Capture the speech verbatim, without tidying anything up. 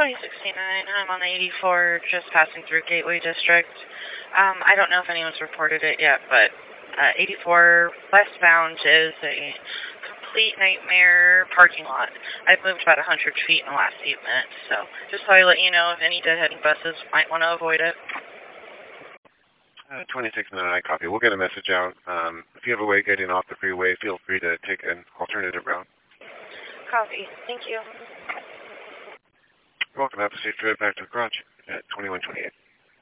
twenty sixty-nine. I'm on the eighty-four, just passing through Gateway District. Um, I don't know if anyone's reported it yet, but uh, eighty-four westbound is a complete nightmare parking lot. I've moved about one hundred feet in the last eight minutes, so just so I let you know if any deadheading buses might want to avoid it. Uh, twenty-six minute I copy. We'll get a message out. Um, if you have a way getting off the freeway, feel free to take an alternative route. Copy. Thank you. You're welcome. Have a safe trip back to the garage at twenty-one twenty-eight.